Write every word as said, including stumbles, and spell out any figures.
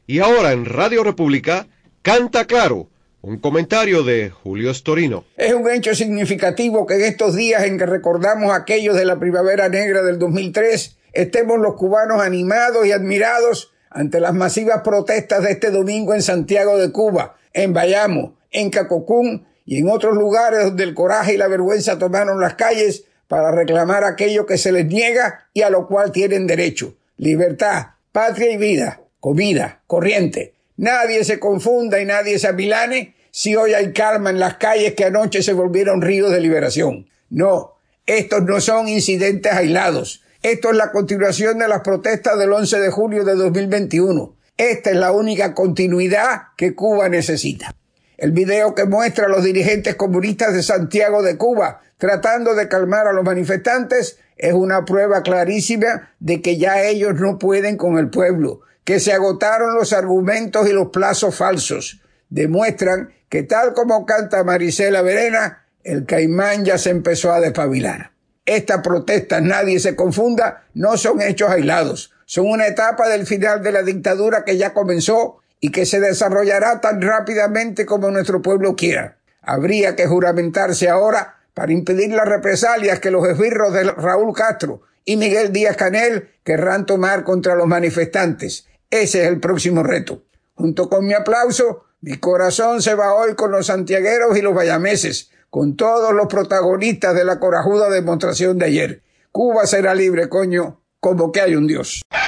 Y ahora en Radio República, Canta Claro, un comentario de Julio Storino. Es un hecho significativo que en estos días en que recordamos aquellos de la Primavera Negra del dos mil tres, estemos los cubanos animados y admirados ante las masivas protestas de este domingo en Santiago de Cuba, en Bayamo, en Cacocún y en otros lugares donde el coraje y la vergüenza tomaron las calles para reclamar aquello que se les niega y a lo cual tienen derecho: libertad, patria y vida, comida, corriente. Nadie se confunda y nadie se amilane si hoy hay calma en las calles que anoche se volvieron ríos de liberación. No, estos no son incidentes aislados. Esto es la continuación de las protestas del once de julio de dos mil veintiuno. Esta es la única continuidad que Cuba necesita. El video que muestra a los dirigentes comunistas de Santiago de Cuba tratando de calmar a los manifestantes es una prueba clarísima de que ya ellos no pueden con el pueblo, que se agotaron los argumentos y los plazos falsos. Demuestran que, tal como canta Marisela Verena, el caimán ya se empezó a despabilar. Estas protestas, nadie se confunda, no son hechos aislados. Son una etapa del final de la dictadura que ya comenzó y que se desarrollará tan rápidamente como nuestro pueblo quiera. Habría que juramentarse ahora para impedir las represalias que los esbirros de Raúl Castro y Miguel Díaz-Canel querrán tomar contra los manifestantes. Ese es el próximo reto. Junto con mi aplauso, mi corazón se va hoy con los santiagueros y los bayameses, con todos los protagonistas de la corajuda demostración de ayer. Cuba será libre, coño, como que hay un Dios.